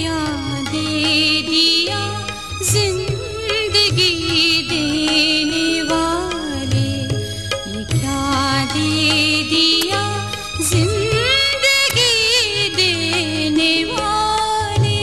क्या दे दिया जिंदगी देने वाले, ये क्या दे दिया जिंदगी देने वाले।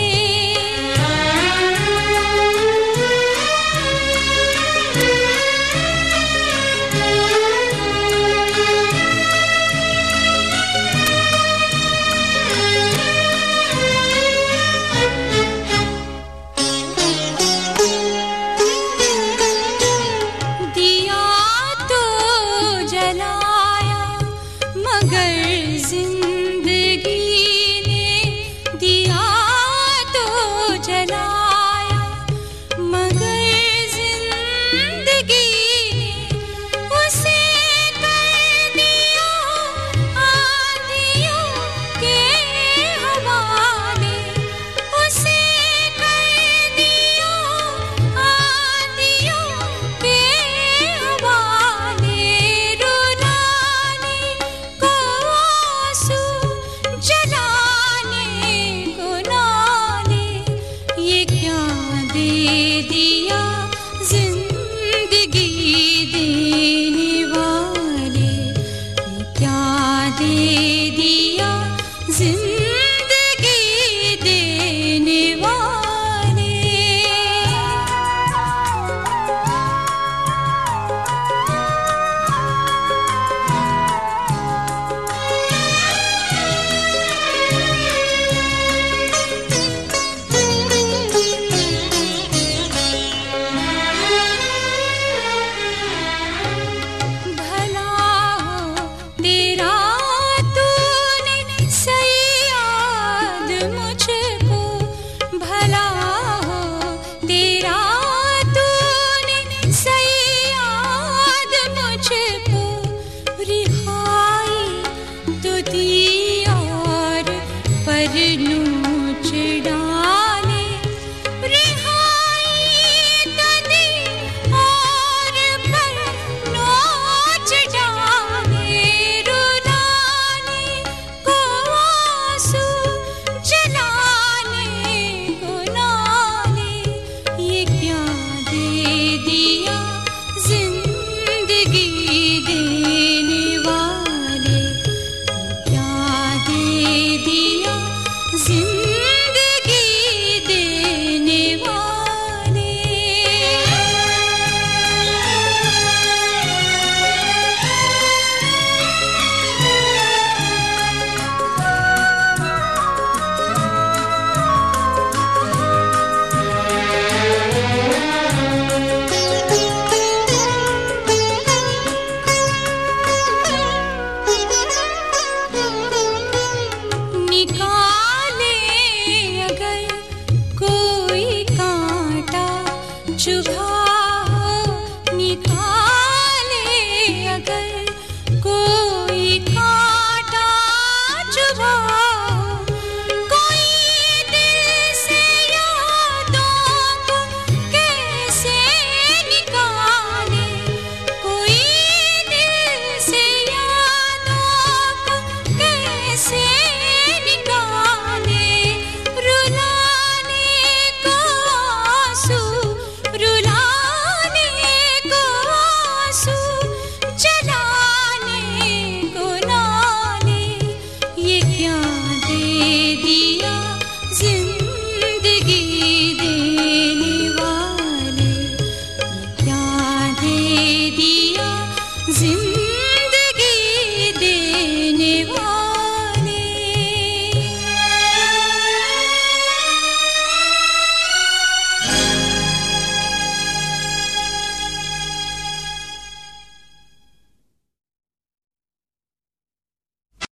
दिया तो जलाया मगर जिंदगी ने, दिया तो जलाया मगर जिंदगी ने उसे कर दिया आंधियों के हवाले, उसे कर दिया आंधियों के हवाले। रुलाने को आंसू, जलाने को नाले, ये क्या दे दिया जिंदगी देने वाले, ये क्या दे दिया जिंदगी देने वाले। भला हो तेरा तूने सयाद मुझको, भला हो तेरा तूने सयाद मुझको, रिहाई तो दी और पर नोच डाले, रिहाई तो दी और पर नोच डाले। रुलाने को आंसू, जलाने को नाले, ये क्या दे दिया जिंदगी देने वाले, ये क्या दे दिया जिंदगी देने वाले। निकाले अगर कोई कांटा चुभा हो, निकाले अगर कोई कांटा चुभा हो, कोई दिल से यादों को कैसे निकाले, कोई दिल से यादों को कैसे निकाले। रुलाने को आंसू, रुलाने को आंसू, जलाने को नाले, ये क्या दे दिया जिंदगी देने